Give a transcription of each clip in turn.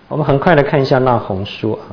我们很快来看一下那鸿书啊。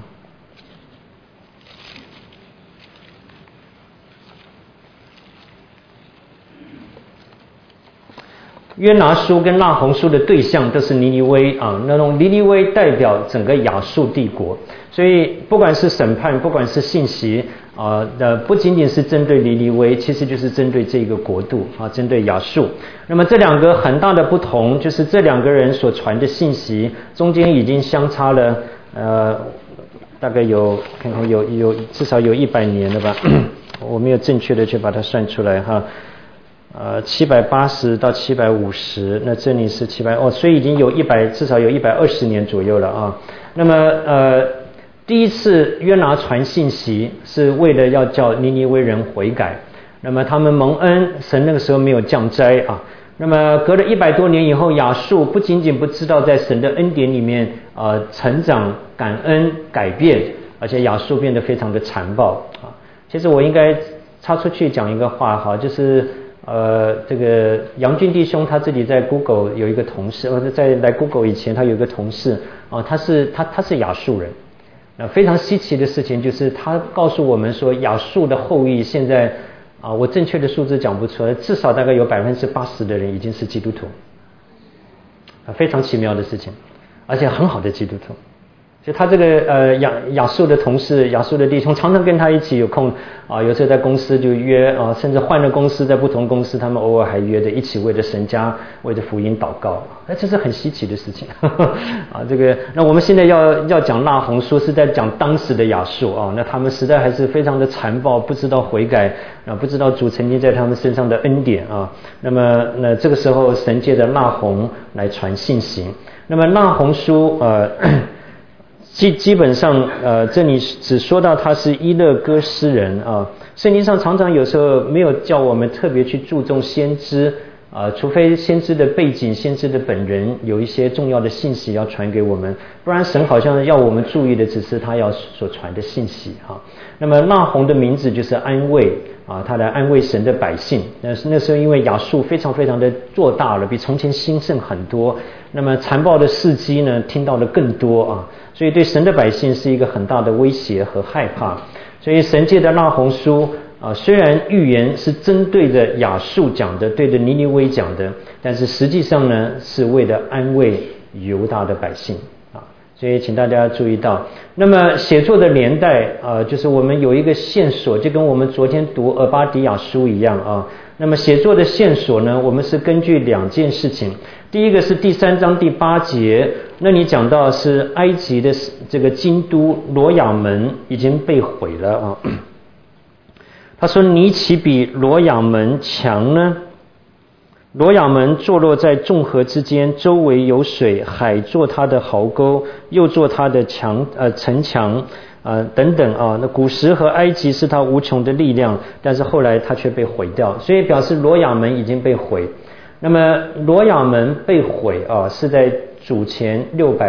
约拿书跟那鸿书的对象都是尼尼微啊，那种尼尼微代表整个亚述帝国，所以不管是审判，不管是信息不仅仅是针对尼尼微，其实就是针对这个国度啊，针对亚述。那么这两个很大的不同，就是这两个人所传的信息中间已经相差了大概有看看有至少有100年了吧，我没有正确的去把它算出来哈。780到750，那这里是700所以已经有至少有120年左右了啊。那么第一次约拿传信息是为了要叫尼尼微人悔改，那么他们蒙恩，神那个时候没有降灾啊。那么隔了100多年以后，亚述不仅仅不知道在神的恩典里面成长、感恩、改变，而且亚述变得非常的残暴啊。其实我应该插出去讲一个话哈，就是这个杨俊弟兄他自己在 Google 有一个同事，在来 Google 以前他有一个同事他是亚述人。非常稀奇的事情就是他告诉我们说，亚述的后裔现在我正确的数字讲不出来，至少大概有80%的人已经是基督徒非常奇妙的事情，而且很好的基督徒。就他这个亚述的同事，亚述的弟兄常常跟他一起有空有时候在公司就约甚至换了公司，在不同公司他们偶尔还约的一起为着神家为着福音祷告，这是很稀奇的事情这个那我们现在要讲那鸿书是在讲当时的亚述那他们实在还是非常的残暴，不知道悔改不知道主曾经在他们身上的恩典那么这个时候神借着那鸿来传信息。那么那鸿书基本上这里只说到他是伊勒哥斯人圣经上常常有时候没有叫我们特别去注重先知除非先知的背景、先知的本人有一些重要的信息要传给我们，不然神好像要我们注意的只是他要所传的信息那么那鸿的名字就是安慰他来安慰神的百姓。那时候因为亚述非常非常的做大了，比从前兴盛很多，那么残暴的事迹呢听到的更多所以对神的百姓是一个很大的威胁和害怕。所以神借的那鸿书虽然预言是针对着亚述讲的，对着尼尼微讲的，但是实际上呢是为了安慰犹大的百姓所以请大家注意到，那么写作的年代就是我们有一个线索，就跟我们昨天读俄巴底亚书一样那么写作的线索呢，我们是根据2件事情。第一个是第3章第8节，那你讲到是埃及的这个京都罗亚门已经被毁了他说你岂比罗亚门强呢？罗亚门坐落在众河之间，周围有水，海做它的壕沟，又做它的城墙等等那古时和埃及是它无穷的力量，但是后来它却被毁掉，所以表示罗亚门已经被毁。那么罗亚门被毁是在主前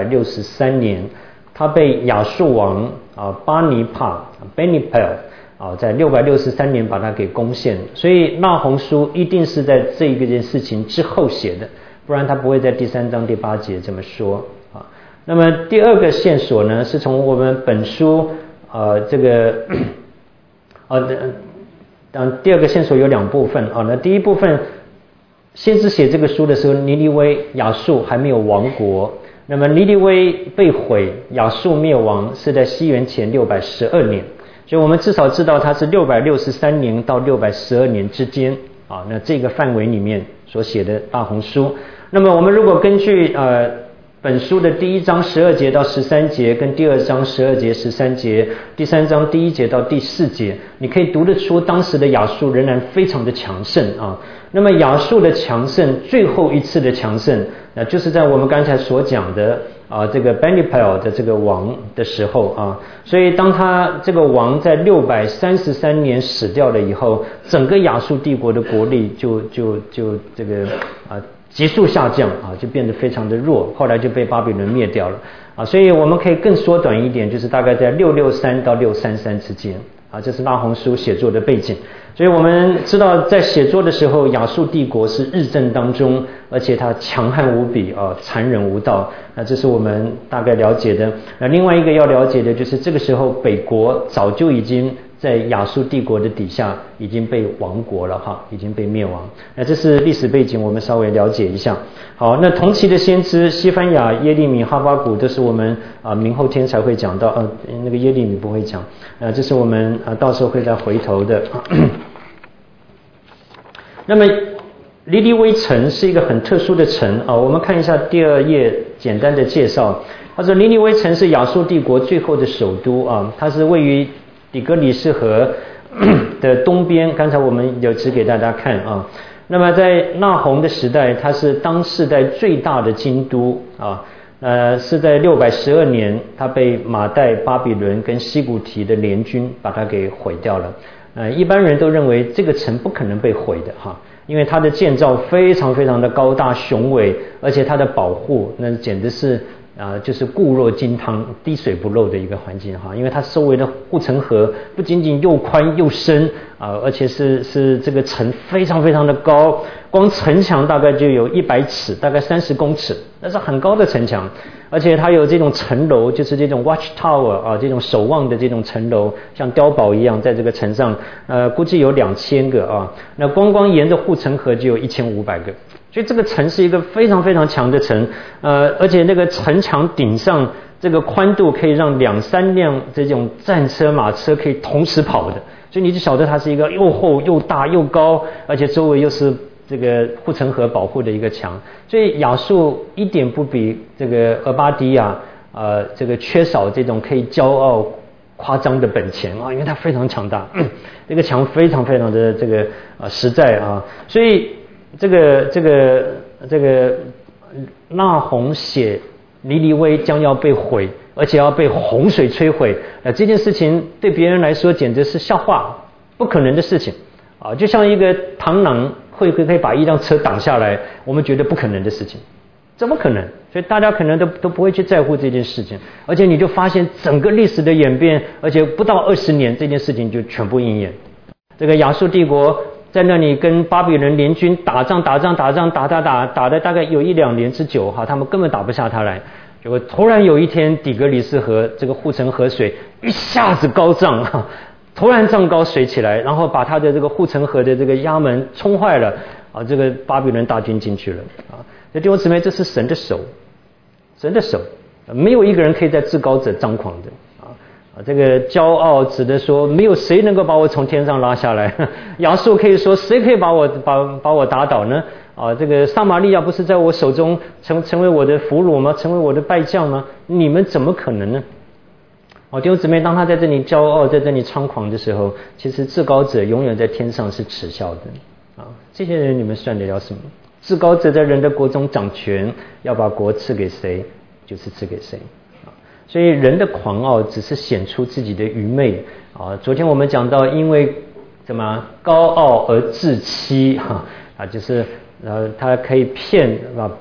663年，他被亚述王巴尼帕 Benipel在663年把它给攻陷，所以那鸿书一定是在这一件事情之后写的，不然他不会在第3章第8节这么说那么第二个线索呢，是从我们本书这个第二个线索有2部分那第一部分，先知写这个书的时候，尼尼微亚述还没有亡国，那么尼尼微被毁，亚述灭亡是在西元前612年，所以我们至少知道它是663年到612年之间那这个范围里面所写的那鸿书。那么我们如果根据本书的第1章12节到13节，跟第2章12节13节，第3章第1节到第4节，你可以读得出当时的亚述仍然非常的强盛那么亚述的强盛，最后一次的强盛就是在我们刚才所讲的这个 Benipel 的这个王的时候所以当他这个王在633年死掉了以后，整个亚述帝国的国力就这个急速下降就变得非常的弱，后来就被巴比伦灭掉了所以我们可以更缩短一点，就是大概在663到633之间啊，这是那鸿书写作的背景。所以我们知道在写作的时候，亚述帝国是日正当中，而且它强悍无比啊，残忍无道。那这是我们大概了解的。那另外一个要了解的就是这个时候北国早就已经在亚述帝国的底下已经被亡国了哈，已经被灭亡。那这是历史背景，我们稍微了解一下。好，那同期的先知西番雅、耶利米、哈巴谷都是我们明后天才会讲到，那个耶利米不会讲，这是我们到时候会再回头的。那么尼尼微城是一个很特殊的城啊，我们看一下第2页简单的介绍。他说尼尼微城是亚述帝国最后的首都啊，它是位于底格里斯河的东边，刚才我们有指给大家看啊。那么在那鸿的时代，它是当世代最大的京都啊，是在612年，它被马代、巴比伦跟西古提的联军把它给毁掉了。一般人都认为这个城不可能被毁的哈，因为它的建造非常非常的高大雄伟，而且它的保护那简直是就是固若金汤、滴水不漏的一个环境哈，因为它周围的护城河不仅仅又宽又深而且是这个城非常非常的高，光城墙大概就有100尺，大概30公尺，那是很高的城墙。而且它有这种城楼，就是这种 watch tower 这种守望的这种城楼，像碉堡一样，在这个城上，估计有2000个啊。那光沿着护城河就有1500个，所以这个城是一个非常非常强的城，而且那个城墙顶上这个宽度可以让2-3辆这种战车、马车可以同时跑的，所以你就晓得它是一个又厚又大又高，而且周围又是这个护城河保护的一个墙，所以亚述一点不比这个俄巴底亚这个缺少这种可以骄傲夸张的本钱因为它非常强大，这个墙非常非常的这个实在所以这个那鸿写尼尼微将要被毁，而且要被洪水摧毁，这件事情对别人来说简直是笑话，不可能的事情就像一个螳螂可以把一辆车挡下来，我们觉得不可能的事情，怎么可能？所以大家可能都不会去在乎这件事情，而且你就发现整个历史的演变，而且不到20年，这件事情就全部应验。这个亚述帝国在那里跟巴比伦联军打仗的大概有1-2年之久他们根本打不下他来。结果突然有一天，底格里斯河这个护城河水一下子高涨突然涨高水起来，然后把他的这个护城河的这个压门冲坏了这个巴比伦大军进去了弟兄姊妹，这是神的手，神的手，没有一个人可以在至高者张狂的这个骄傲指的说没有谁能够把我从天上拉下来，亚述可以说谁可以把我打倒呢这个撒玛利亚不是在我手中成为我的俘虏吗？成为我的败将吗？你们怎么可能呢？弟兄姊妹，当他在这里骄傲，在这里猖狂的时候，其实至高者永远在天上是耻笑的这些人你们算得了什么？至高者在人的国中掌权，要把国赐给谁就是赐给谁所以人的狂傲只是显出自己的愚昧昨天我们讲到，因为怎么高傲而自欺就是他可以骗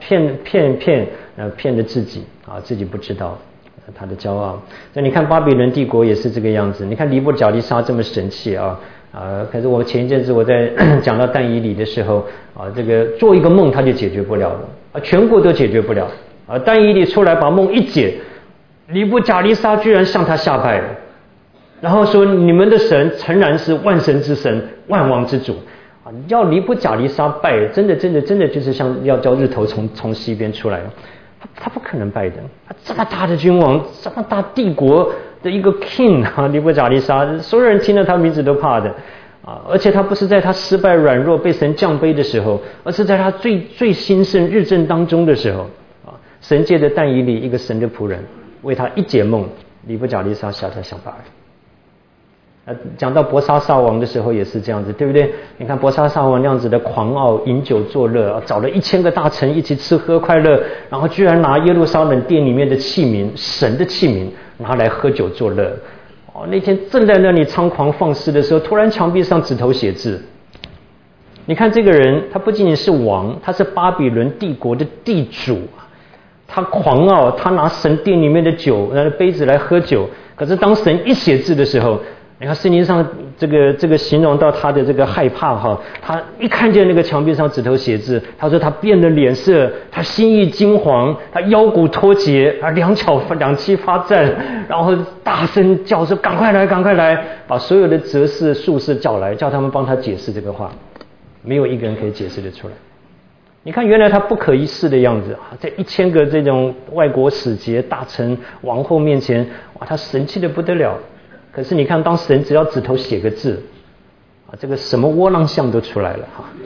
着自己自己不知道他的骄傲。所以你看巴比伦帝国也是这个样子，你看尼布甲尼撒这么神气可是我前一阵子我在讲到但以理的时候这个做一个梦他就解决不了了全国都解决不了但以理出来把梦一解，尼布甲尼撒居然向他下拜了，然后说你们的神诚然是万神之神，万王之主要尼布甲尼撒拜，真的就是像要叫日头从西边出来了，他不可能拜的。这么大的君王，这么大帝国的一个 king 尼布甲尼撒，所有人听了他名字都怕的而且他不是在他失败软弱被神降卑的时候，而是在他最兴盛日正当中的时候神借着但以理一个神的仆人为他一解梦，尼布甲尼撒下他想拜讲到伯沙撒王的时候也是这样子，对不对？你看伯沙撒王那样子的狂傲，饮酒作乐找了1000个大臣一起吃喝快乐，然后居然拿耶路撒冷殿里面的器皿，神的器皿拿来喝酒作乐那天正在那里猖狂放肆的时候，突然墙壁上指头写字。你看这个人，他不仅仅是王，他是巴比伦帝国的地主他狂傲，他拿神殿里面的酒杯子来喝酒，可是当神一写字的时候， 你看圣经上这个形容到他的这个害怕哈，他一看见那个墙壁上指头写字，他说他变了脸色，他心意惊惶，他腰骨脱节，他两膝发战，然后大声叫说赶快来赶快来，把所有的哲士术士叫来，叫他们帮他解释这个话，没有一个人可以解释得出来。你看原来他不可一世的样子，在1000个这种外国使节大臣王后面前，哇，他神气得不得了。可是你看当神只要指头写个字这个什么窝囊相都出来了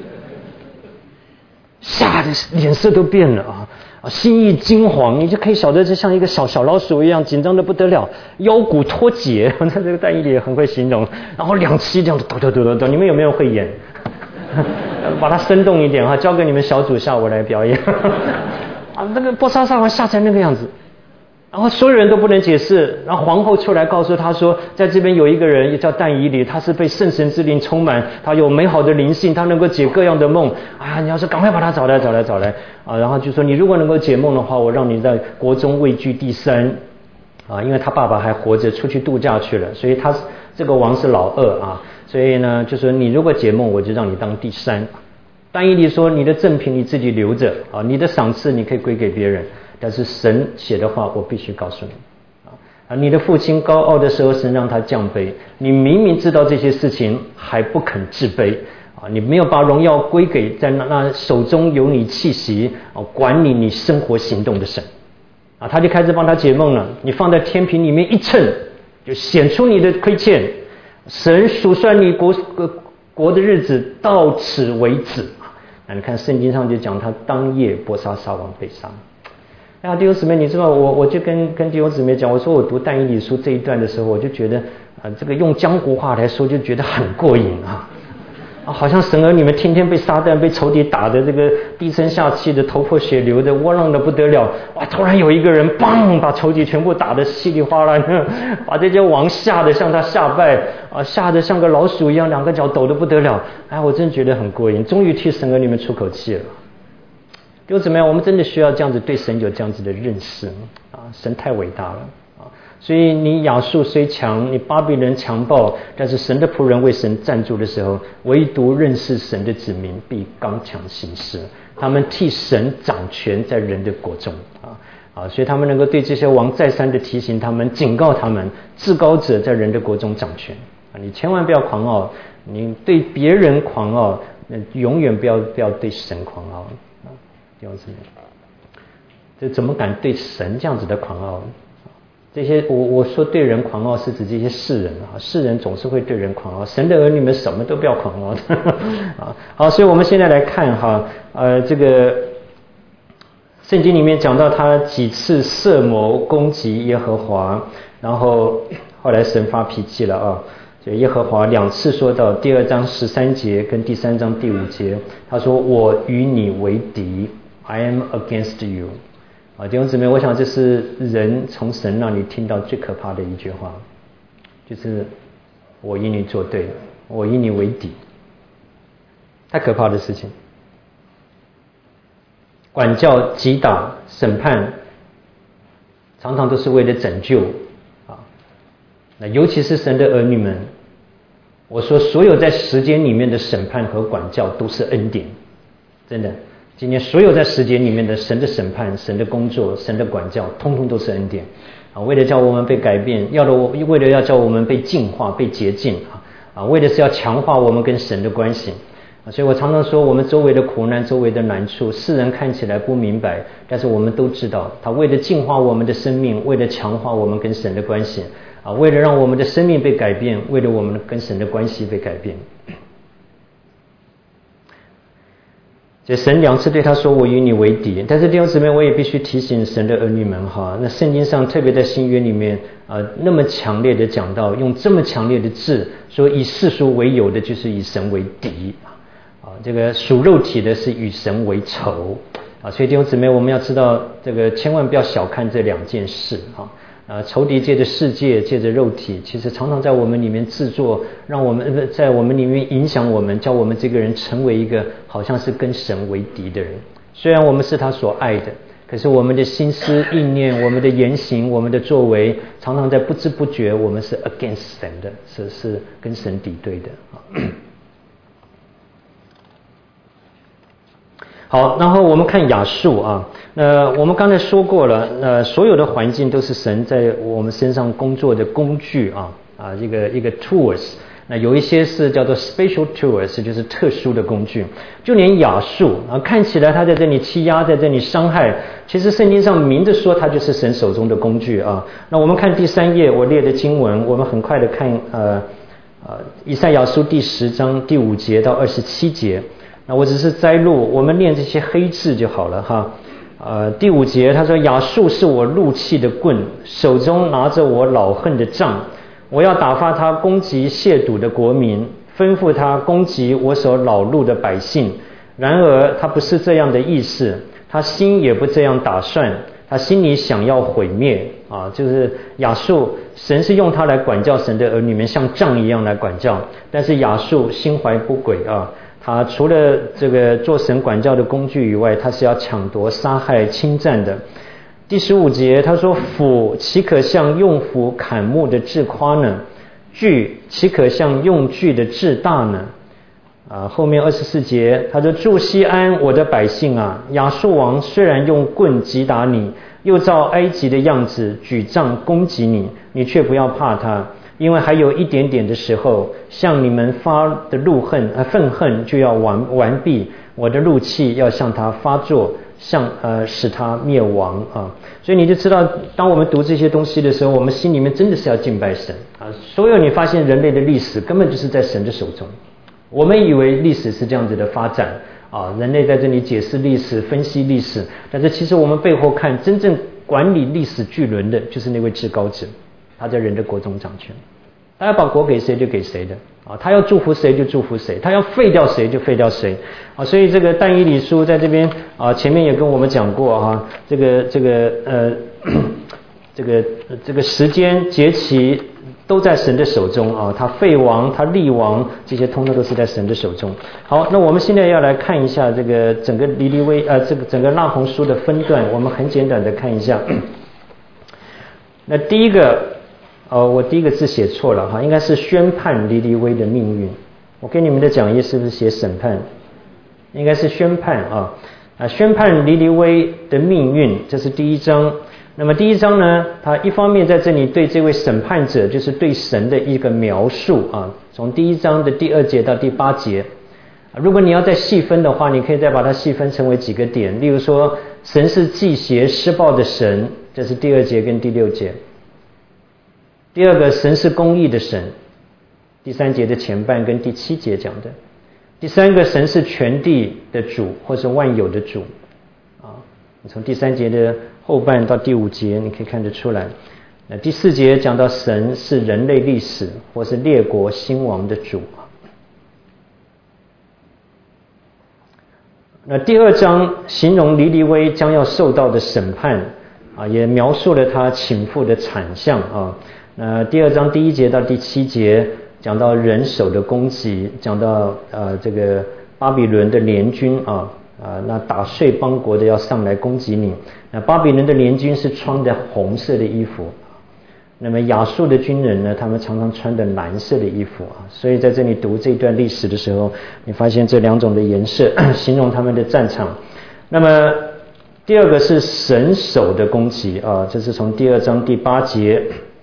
吓得脸色都变了心意惊惶，你就可以晓得这像一个小老鼠一样紧张的不得了，腰骨脱节，这个但以理也很会形容，然后两栖这样抖，你们有没有会演把它生动一点交给你们小组下午来表演那个波沙沙王吓成那个样子，然后所有人都不能解释，然后皇后出来告诉他说，在这边有一个人也叫但以理，他是被圣神之灵充满，他有美好的灵性，他能够解各样的梦你要是赶快把他找来然后就说你如果能够解梦的话，我让你在国中位居第3因为他爸爸还活着出去度假去了，所以他这个王是老2所以呢就说你如果解梦我就让你当第3。但以理说你的赠品你自己留着你的赏赐你可以归给别人，但是神写的话我必须告诉你你的父亲高傲的时候神让他降卑，你明明知道这些事情还不肯自卑你没有把荣耀归给在那手中有你气息管理你生活行动的神他就开始帮他解梦了，你放在天平里面一称就显出你的亏欠，神数算你国的日子到此为止你看圣经上就讲他当夜波沙沙王被杀弟兄姊妹，你知道我就跟弟兄姊妹讲，我说我读但以理书这一段的时候，我就觉得这个用江湖话来说就觉得很过瘾好像神儿你们天天被撒旦被仇敌打的这个低声下气的头破血流的窝囊的不得了突然有一个人砰把仇敌全部打得稀里哗啦把这些王吓得向他下拜吓得像个老鼠一样2个脚抖得不得了我真觉得很过瘾，终于替神儿你们出口气了。就怎么样，我们真的需要这样子对神有这样子的认识神太伟大了所以你亚述虽强，你巴比伦强暴，但是神的仆人为神站住的时候，唯独认识神的子民必刚强行事，他们替神掌权在人的国中所以他们能够对这些王再三的提醒他们，警告他们，至高者在人的国中掌权你千万不要狂傲，你对别人狂傲永远不要对神狂傲弟兄姊妹，这怎么敢对神这样子的狂傲？这些我说对人狂傲是指这些世人世人总是会对人狂傲，神的儿女们什么都不要狂傲好，所以我们现在来看这个圣经里面讲到他几次设谋攻击耶和华，然后后来神发脾气了就耶和华2次说到第2章13节跟第3章第5节，他说我与你为敌，I am against you弟兄姊妹，我想这是人从神那里听到最可怕的一句话，就是我与你作对，我与你为敌，太可怕的事情。管教、击打、审判常常都是为了拯救那尤其是神的儿女们，我说所有在时间里面的审判和管教都是恩典，真的，今天所有在时间里面的神的审判、神的工作、神的管教，通通都是恩典为了叫我们被改变，为了要叫我们被净化、被洁净为的是要强化我们跟神的关系所以我常常说，我们周围的苦难、周围的难处，世人看起来不明白，但是我们都知道，他为了净化我们的生命，为了强化我们跟神的关系为了让我们的生命被改变，为了我们跟神的关系被改变。所以神2次对他说我与你为敌，但是弟兄姊妹，我也必须提醒神的儿女们那圣经上特别在新约里面那么强烈的讲到，用这么强烈的字说以世俗为友的就是以神为敌这个属肉体的是与神为仇所以弟兄姊妹，我们要知道这个千万不要小看这2件事仇敌借着世界，借着肉体，其实常常在我们里面制作，让我们在我们里面影响我们，叫我们这个人成为一个好像是跟神为敌的人。虽然我们是他所爱的， 可是我们的心思意念、我们的言行、我们的作为，常常在不知不觉，我们是 against 神的，是跟神敌对的。好，然后我们看亚述啊，我们刚才说过了，所有的环境都是神在我们身上工作的工具啊，一个 tools。那有一些是叫做 special tools， 就是特殊的工具。就连亚述啊，看起来他在这里欺压，在这里伤害，其实圣经上明着说他就是神手中的工具啊。那我们看第3页我列的经文，我们很快的看以赛亚书第10章第5节到27节。那我只是摘录，我们念这些黑字就好了哈。第5节他说，亚述是我怒气的棍，手中拿着我恼恨的杖。我要打发他攻击亵渎的国民，吩咐他攻击我所恼怒的百姓。然而他不是这样的意思，他心也不这样打算，他心里想要毁灭啊，就是亚述，神是用他来管教神的儿女们，像杖一样来管教。但是亚述心怀不轨啊，他除了这个做神管教的工具以外，他是要抢夺、杀害、侵占的。第15节他说，斧岂可像用斧砍木的自夸呢？锯岂可像用锯的自大呢？后面24节他说，住西安我的百姓啊，亚述王虽然用棍击打你，又照埃及的样子举杖攻击你，你却不要怕他，因为还有一点点的时候，向你们发的愤恨就要完毕，我的怒气要向他发作，使他灭亡啊！所以你就知道，当我们读这些东西的时候，我们心里面真的是要敬拜神啊！所有你发现人类的历史根本就是在神的手中。我们以为历史是这样子的发展啊，人类在这里解释历史、分析历史，但是其实我们背后看，真正管理历史巨轮的就是那位至高者，他在人的国中掌权。他要把国给谁就给谁的啊，他要祝福谁就祝福谁，他要废掉谁就废掉谁啊。所以这个但以理书在这边啊，前面也跟我们讲过哈，这个时间节期都在神的手中啊，他废王他立王，这些通通都是在神的手中。好，那我们现在要来看一下这个整个尼尼微这个整个那鸿书的分段，我们很简短的看一下。那第一个我第一个字写错了哈，应该是宣判尼尼微的命运。我给你们的讲义是不是写审判？应该是宣判宣判尼尼微的命运，这是第1章。那么第1章呢，他一方面在这里对这位审判者，就是对神的一个描述啊，从第1章的第2节到第8节。如果你要再细分的话，你可以再把它细分成为几个点，例如说，神是忌邪施暴的神，这是第2节跟第6节。第二个，神是公义的神，第3节的前半跟第7节讲的。第3个，神是全地的主，或是万有的主你从第3节的后半到第5节你可以看得出来。那第4节讲到神是人类历史或是列国兴亡的主。那第2章形容尼尼微将要受到的审判也描述了他倾覆的惨象第2章第1节到第7节讲到人手的攻击，讲到这个巴比伦的联军那打碎邦国的要上来攻击你。那巴比伦的联军是穿的红色的衣服，那么亚述的军人呢，他们常常穿的蓝色的衣服所以在这里读这段历史的时候，你发现这2种的颜色形容他们的战场。那么第2个是神手的攻击这是从第2章第8节，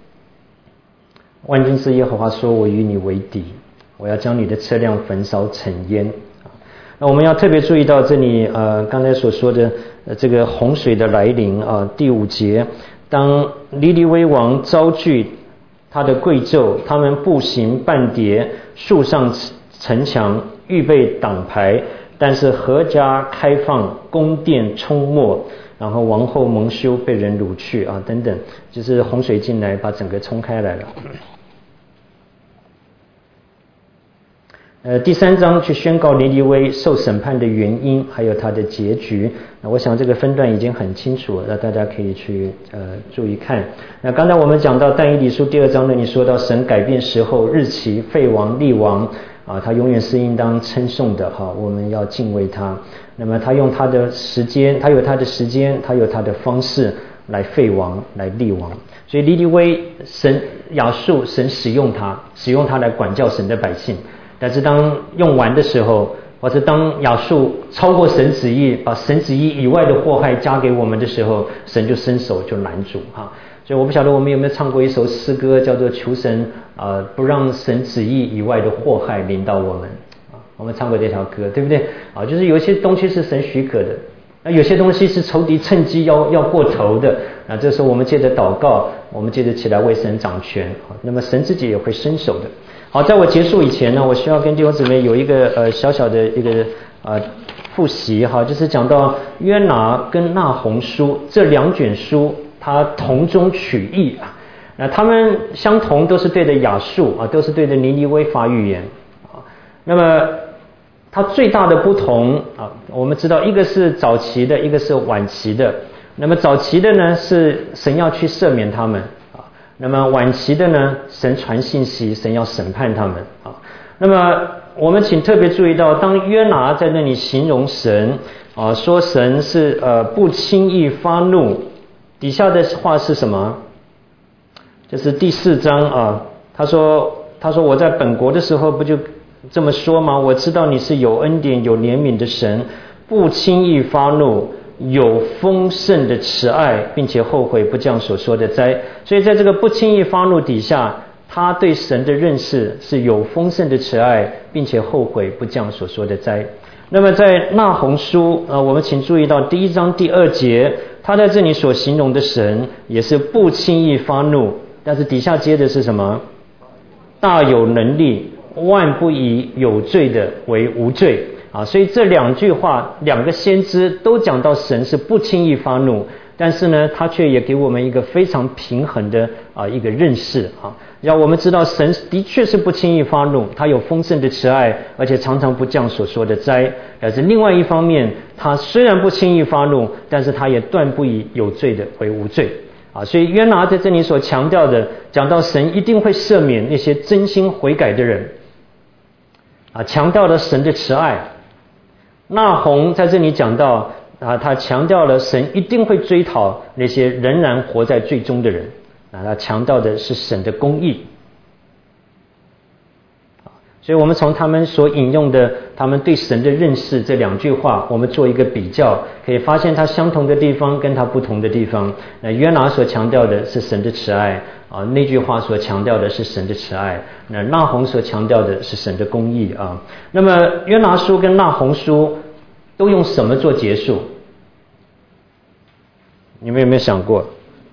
万军之耶和华说，我与你为敌，我要将你的车辆焚烧成烟。那我们要特别注意到这里刚才所说的这个洪水的来临第5节，当尼尼微王遭拒他的贵胄，他们步行半跌，树上城墙预备挡牌，但是禾家开放，宫殿冲没，然后王后蒙羞，被人掳去等等，就是洪水进来把整个冲开来了。 第3章去宣告尼尼微受审判的原因，还有它的结局。那我想这个分段已经很清楚了，那大家可以去注意看。那刚才我们讲到但以理书第2章呢，你说到神改变时候、日期、废王、立王啊，他永远是应当称颂的哈，我们要敬畏他。那么他用他的时间，他有他的时间，他有他的方式来废王、来立王。所以尼尼微亚述神使用他来管教神的百姓。但是当用完的时候，或者当亚述超过神旨意，把神旨意以外的祸害加给我们的时候，神就伸手就拦阻哈。所以我不晓得我们有没有唱过一首诗歌，叫做求神不让神旨意以外的祸害临到我们啊。我们唱过这条歌，对不对啊？就是有一些东西是神许可的，那有些东西是仇敌趁机要过头的啊。这时候我们借着祷告，我们借着起来为神掌权啊，那么神自己也会伸手的。好，在我结束以前呢，我需要跟弟兄姊妹有一个小小的一个复习哈，就是讲到约拿跟那鸿书这2卷书，它同中取义啊。那他们相同，都是对着亚述啊，都是对着尼尼微发预言啊。那么它最大的不同啊，我们知道一个是早期的，一个是晚期的。那么早期的呢，是神要去赦免他们。那么晚期的呢，神传信息，神要审判他们啊。那么我们请特别注意到，当约拿在那里形容神啊，说神是不轻易发怒，底下的话是什么？就是第4章啊，他说我在本国的时候不就这么说吗？我知道你是有恩典有怜悯的神，不轻易发怒，有丰盛的慈爱，并且后悔不降所说的灾。所以在这个不轻易发怒底下，他对神的认识是有丰盛的慈爱，并且后悔不降所说的灾。那么在那鸿书我们请注意到第1章第2节，他在这里所形容的神也是不轻易发怒，但是底下接的是什么？大有能力，万不以有罪的为无罪啊。所以这2句话，2个先知都讲到神是不轻易发怒，但是呢，他却也给我们一个非常平衡的一个认识啊，让我们知道神的确是不轻易发怒，他有丰盛的慈爱，而且常常不降所说的灾。但是另外一方面，他虽然不轻易发怒，但是他也断不以有罪的为无罪啊。所以约拿在这里所强调的，讲到神一定会赦免那些真心悔改的人啊，强调了神的慈爱。那鸿在这里讲到他强调了神一定会追讨那些仍然活在罪中的人他强调的是神的公义。所以我们从他们所引用的他们对神的认识这2句话，我们做一个比较，可以发现它相同的地方跟它不同的地方。那约拿所强调的是神的慈爱那句话所强调的是神的慈爱，那鸿所强调的是神的公义那么约拿书跟那鸿书都用什么做结束？你们有没有想过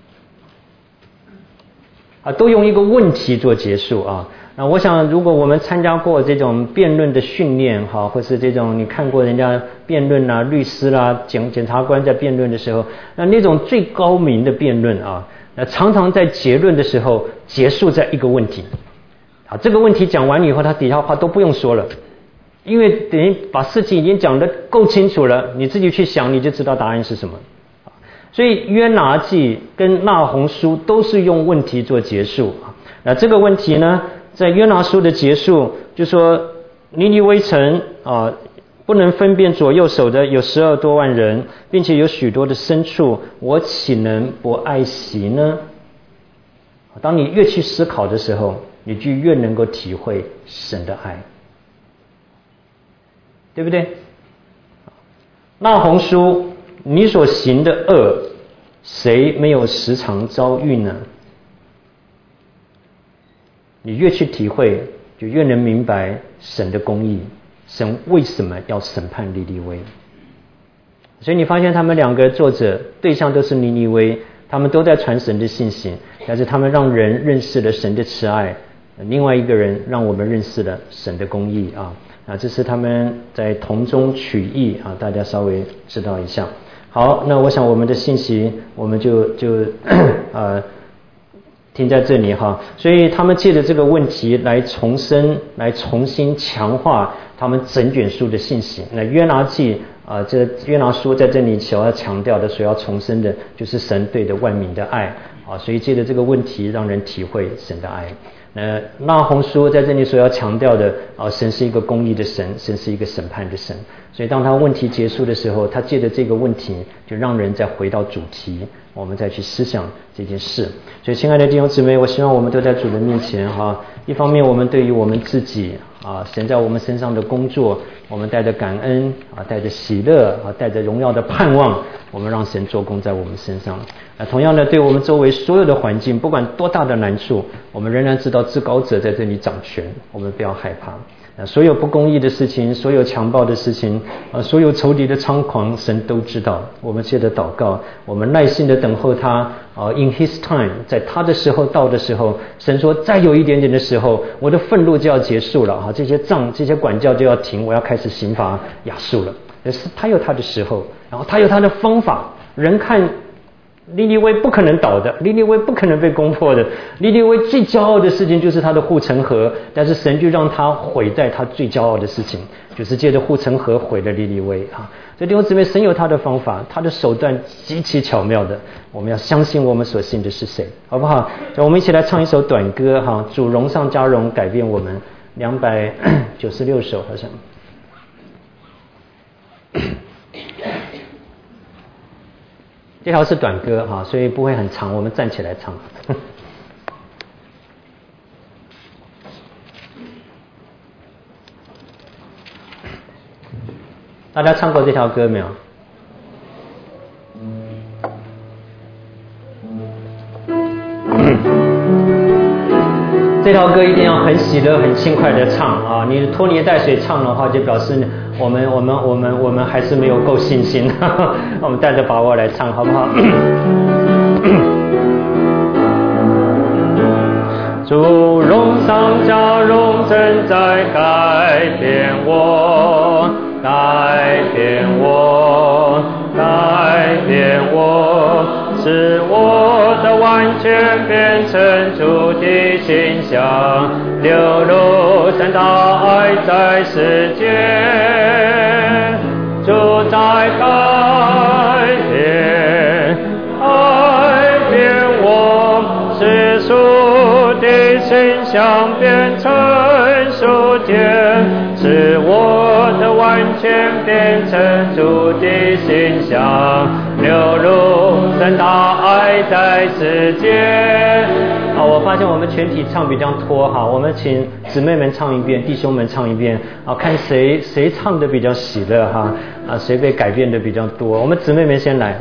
都用一个问题做结束那我想如果我们参加过这种辩论的训练或是这种你看过人家辩论律师检察官在辩论的时候，那种最高明的辩论那常常在结论的时候结束在一个问题这个问题讲完以后，他底下话都不用说了，因为等于把事情已经讲得够清楚了，你自己去想你就知道答案是什么。所以约拿记跟那鸿书都是用问题做结束那这个问题呢，在约拿书的结束就说尼尼微城不能分辨左右手的有12多万人，并且有许多的牲畜，我岂能不爱惜呢？当你越去思考的时候，你就越能够体会神的爱，对不对？那鸿书你所行的恶，谁没有时常遭遇呢？你越去体会，就越能明白神的公义，神为什么要审判尼尼微。所以你发现他们2个作者对象都是尼尼微，他们都在传神的信息，但是他们让人认识了神的慈爱，另外一个人让我们认识了神的公义这是他们在同中取义大家稍微知道一下。 停在这里哈。所以他们借着这个问题来重新强化他们整卷书的信息。那约拿记这约拿书在这里所要强调的、所要重申的，就是神对的万民的爱所以借着这个问题，让人体会神的爱。那鸿书在这里所要强调的神是一个公义的神，神是一个审判的神。所以当他问题结束的时候，他借着这个问题，就让人再回到主题，我们再去思想这件事。所以亲爱的弟兄姊妹，我希望我们都在主的面前一方面我们对于我们自己神在我们身上的工作，我们带着感恩带着喜乐带着荣耀的盼望，我们让神做工在我们身上。同样的，对我们周围所有的环境，不管多大的难处，我们仍然知道至高者在这里掌权，我们不要害怕。所有不公义的事情，所有强暴的事情所有仇敌的猖狂，神都知道。我们借着祷告，我们耐心的等候他in his time， 在他的时候到的时候，神说再有一点点的时候，我的愤怒就要结束了这些杖这些管教就要停，我要开始刑罚亚述了。他有他的时候，然后他有他的方法。人看尼尼微不可能倒的，尼尼微不可能被攻破的，尼尼微最骄傲的事情就是他的护城河，但是神就让他毁在他最骄傲的事情，就是借着护城河毁了尼尼微所以弟兄姊妹，神有他的方法，他的手段极其巧妙的，我们要相信我们所信的是谁，好不好？我们一起来唱一首短歌主荣上加荣改变我们，296首好像。这条是短歌所以不会很长，我们站起来唱。大家唱过这条歌没有？这条歌一定要很喜乐、很轻快的唱你拖泥带水唱的话，就表示我们还是没有够信心。我们带着把握来唱，好不好？主荣上加荣，正在改变我，改变我，改变我，使我的完全变成主的形象，流露神的爱在世间，主在改变，改变我，使主的形象变成属天，使我的完全变成主的形象，流露神的爱在世间。我发现我们全体唱比较拖我们请姊妹们唱一遍，弟兄们唱一遍看谁唱的比较喜乐谁被改变的比较多。我们姊妹们先来。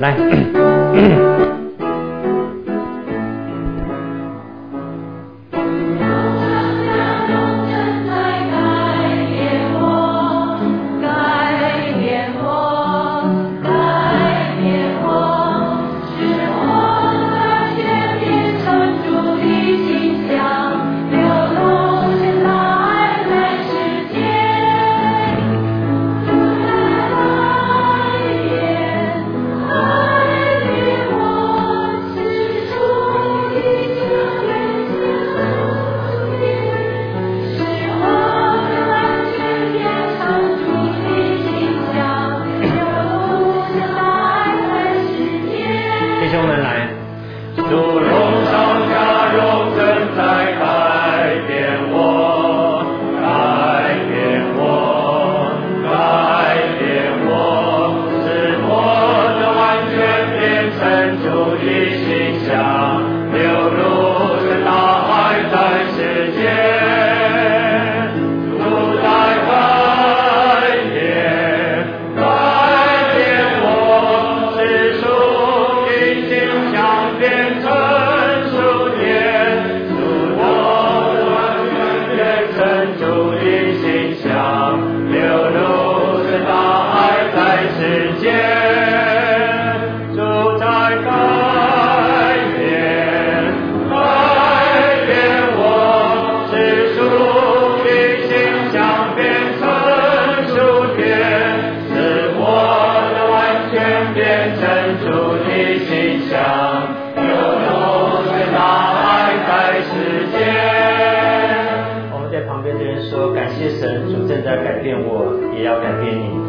也要改变你。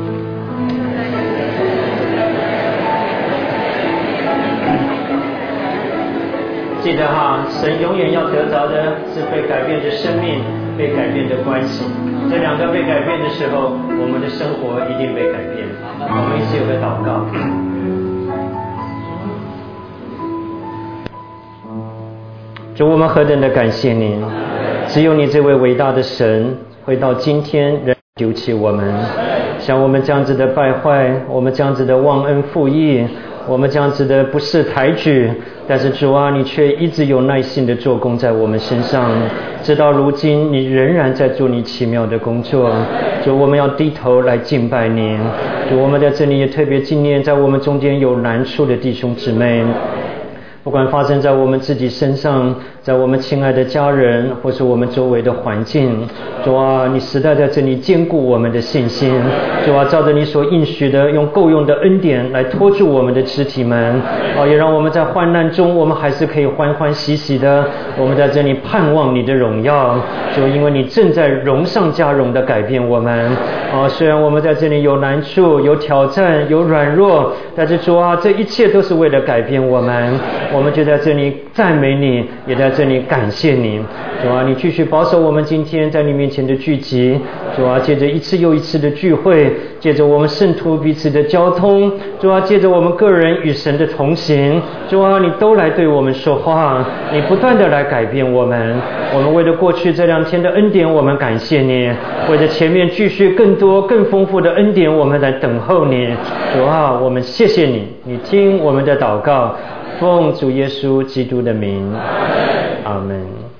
记得哈，神永远要得着的是被改变的生命，被改变的关系。这两个被改变的时候，我们的生活一定被改变。我们一起有个祷告。主，我们何等的感谢你，只有你这位伟大的神会到今天仍丢弃我们，像我们这样子的败坏，我们这样子的忘恩负义，我们这样子的不识抬举，但是主啊，你却一直有耐心的做工在我们身上，直到如今你仍然在做你奇妙的工作。主，我们要低头来敬拜你。主，我们在这里也特别纪念在我们中间有难处的弟兄姊妹，不管发生在我们自己身上，在我们亲爱的家人，或是我们周围的环境，主啊，你实在在这里坚固我们的信心。主啊，照着你所应许的，用够用的恩典来托住我们的肢体们，也让我们在患难中，我们还是可以欢欢喜喜的，我们在这里盼望你的荣耀。主，因为你正在荣上加荣的改变我们。虽然我们在这里有难处、有挑战、有软弱，但是主啊，这一切都是为了改变我们。我们就在这里赞美你，也在这里感谢你。主啊，你继续保守我们今天在你面前的聚集。主啊，借着一次又一次的聚会，借着我们圣徒彼此的交通，主啊，借着我们个人与神的同行，主啊，你都来对我们说话，你不断的来改变我们。我们为了过去这2天的恩典，我们感谢你；为了前面继续更多更丰富的恩典，我们来等候你。主啊，我们谢谢你，你听我们的祷告，奉主耶稣基督的名，阿们。